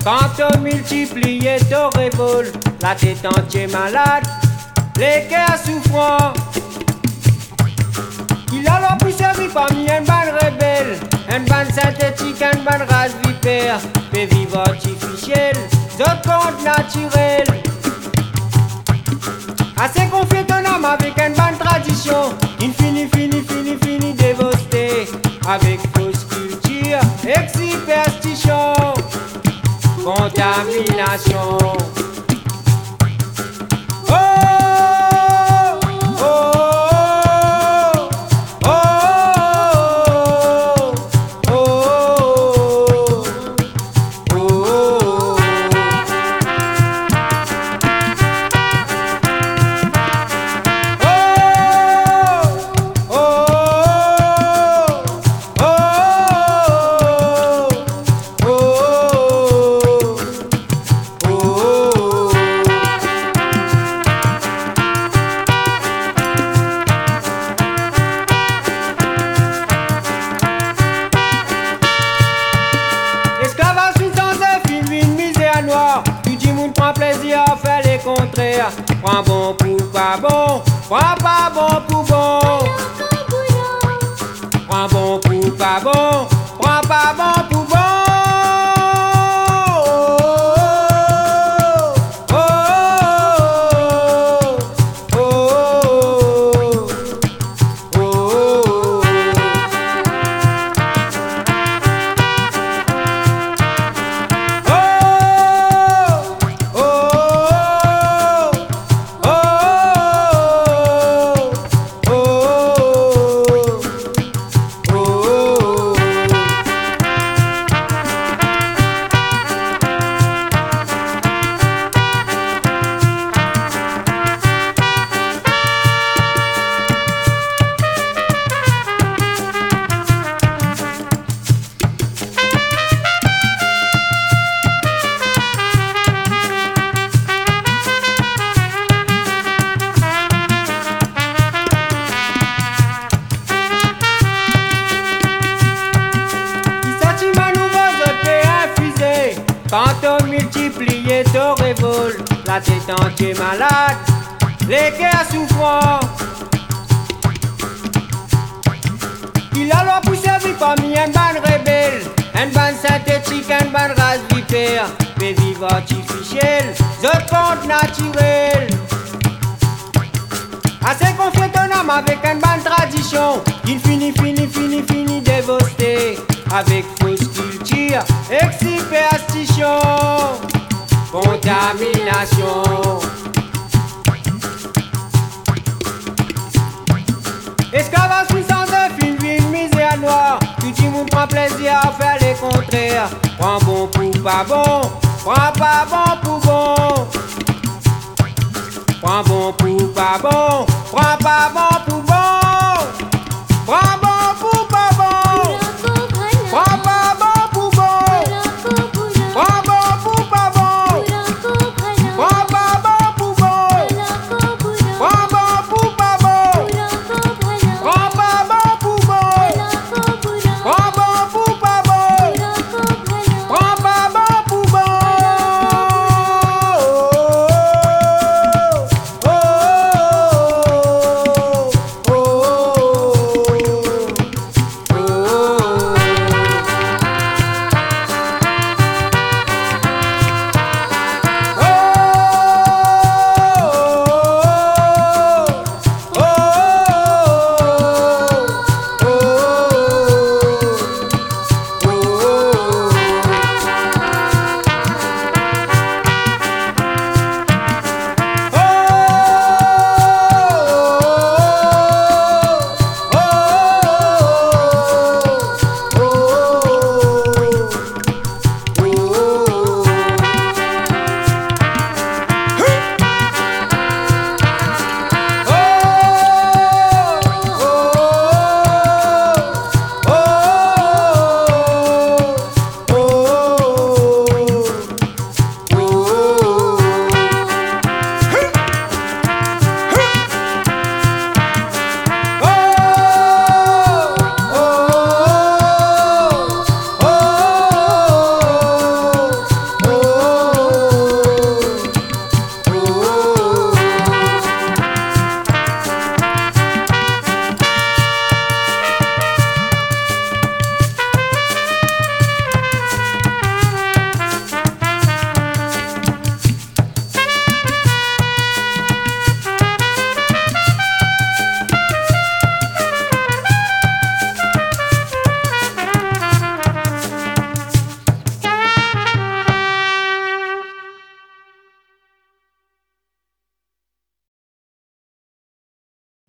Quand on multiplie et on révolte, la tête entière malade, les cœurs souffrants. Il a alors pu servir parmi une bande rebelle, une bande synthétique, une bande race vipère, mais vivre artificiel, d'autres comptes naturels. Assez confié ton âme avec une bande tradition, infini, dévasté, avec fausse culture, et superstition, contamination. Prends plaisir à faire les contraires. Prends bon pour pas bon, prends pas bon pour bon. Prends bon pour pas bon, prends pas bon pour bon. Quand on multiplie et on révolte, la tête entière malade, les cœurs souffrants. Il a alors pu servir parmi une bande rebelle, une bande synthétique, une bande race vipère, mais vivre artificiel, d'autres comptes naturels. Assez confié ton âme avec une bande tradition, infini, dévasté, avec fausse culture, et superstition, contamination. Esclavage puissant de une misère noire, tout le monde prend plaisir à faire les contraires. Prends bon pour pas bon, prends pas bon pour bon. Prends bon pour pas bon, prends